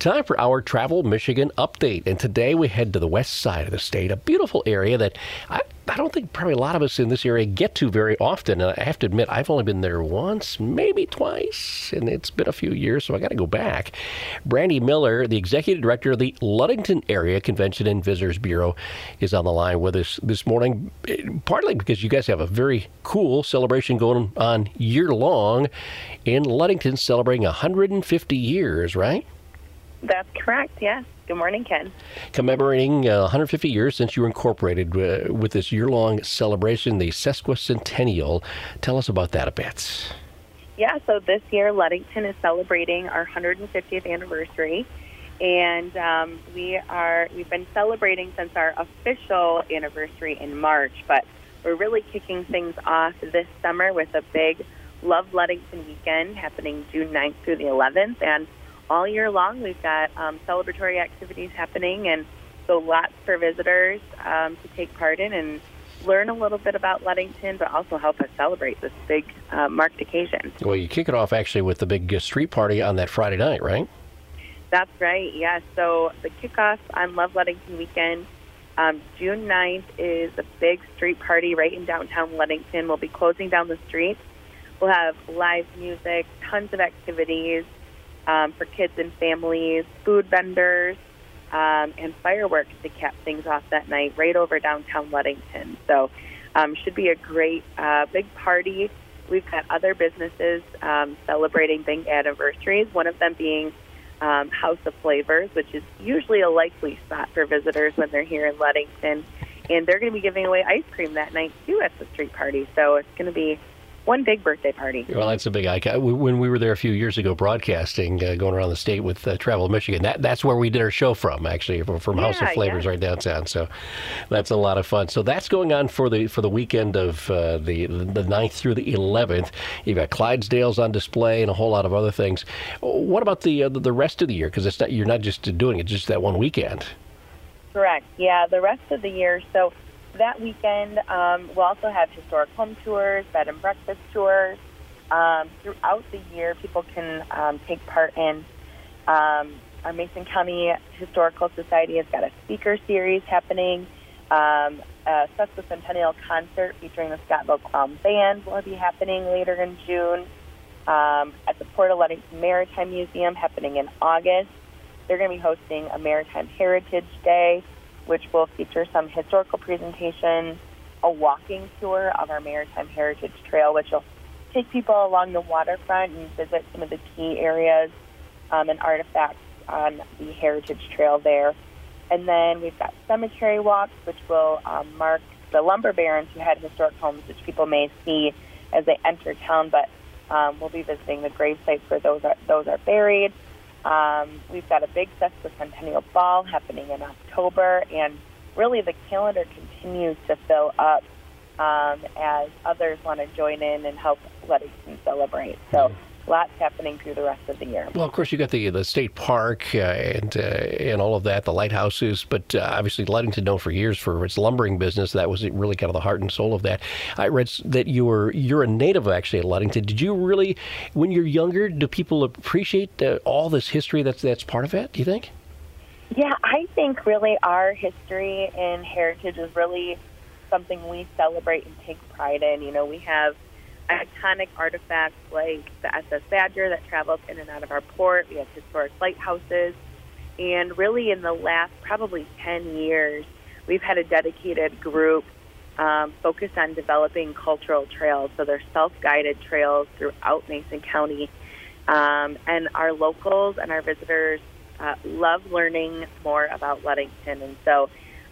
Time for our Travel Michigan update. And today we head to the west side of the state, a beautiful area that I don't think probably a lot of us in this area get to very often. And I have to admit, I've only been there once, maybe twice, and it's been a few years, so I got to go back. Brandy Miller, the executive director of the Ludington Area Convention and Visitors Bureau, is on the line with us this morning, partly because you guys have a very cool celebration going on year-long in Ludington, celebrating 150 years, right? That's correct, yes. Good morning, Ken. Commemorating 150 years since you were incorporated with this year-long celebration, the Sesquicentennial. Tell us about that a bit. Yeah, so this year Ludington is celebrating our 150th anniversary, and we've been celebrating since our official anniversary in March, but we're really kicking things off this summer with a big Love Ludington weekend happening June 9th through the 11th, and all year long, we've got celebratory activities happening, and so lots for visitors to take part in and learn a little bit about Ludington, but also help us celebrate this big marked occasion. Well, you kick it off actually with the big street party on that Friday night, right? That's right, yes. So the kickoff on Love Ludington weekend, June 9th, is a big street party right in downtown Ludington. We'll be closing down the streets. We'll have live music, tons of activities for kids and families, food vendors, and fireworks to cap things off that night right over downtown Ludington. So should be a great big party. We've got other businesses celebrating big anniversaries, one of them being House of Flavors, which is usually a likely spot for visitors when they're here in Ludington. And they're going to be giving away ice cream that night, too, at the street party. So it's going to be one big birthday party. Well, that's a big icon. When we were there a few years ago broadcasting, going around the state with Travel Michigan, that's where we did our show from, actually, from House of Flavors right downtown. So that's a lot of fun. So that's going on for the weekend of the 9th through the 11th. You've got Clydesdales on display and a whole lot of other things. What about the rest of the year? Because you're not just doing it just that one weekend. Correct. Yeah, the rest of the year. So that weekend, we'll also have historic home tours, bed and breakfast tours. Throughout the year, people can take part in our Mason County Historical Society has got a speaker series happening. A Sesquicentennial concert featuring the Scottville Clown Band will be happening later in June. At the Port of Ludington Maritime Museum happening in August. They're going to be hosting a Maritime Heritage Day, which will feature some historical presentations, a walking tour of our Maritime Heritage Trail, which will take people along the waterfront and visit some of the key areas and artifacts on the Heritage Trail there. And then we've got cemetery walks, which will mark the lumber barons who had historic homes, which people may see as they enter town, but we'll be visiting the grave sites where those are buried. We've got a big Sesquicentennial Ball happening in October, and really the calendar continues to fill up as others want to join in and help Ludington celebrate. So lots happening through the rest of the year. Well, of course, you got the state park and all of that, the lighthouses, but obviously Ludington known for years for its lumbering business. That was really kind of the heart and soul of that. I read that you're a native actually at Ludington. Did you really, when you're younger, do people appreciate all this history that's part of it, do you think? Yeah, I think really our history and heritage is really something we celebrate and take pride in. You know, we have iconic artifacts like the SS Badger that travels in and out of our port. We have historic lighthouses. And really in the last probably 10 years, we've had a dedicated group focused on developing cultural trails. So they're self-guided trails throughout Mason County. And our locals and our visitors love learning more about Ludington. And so,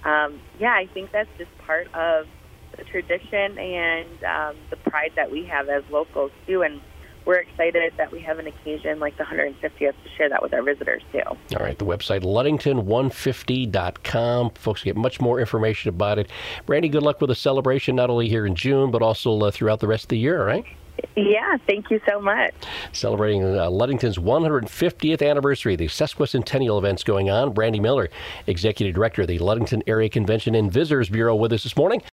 I think that's just part of the tradition and the pride that we have as locals, too. And we're excited that we have an occasion like the 150th to share that with our visitors, too. All right, the website, Ludington150.com. Folks get much more information about it. Brandy, good luck with the celebration, not only here in June, but also throughout the rest of the year, all right? Yeah, thank you so much. Celebrating Ludington's 150th anniversary, the Sesquicentennial events going on. Brandy Miller, Executive Director of the Ludington Area Convention and Visitors Bureau, with us this morning.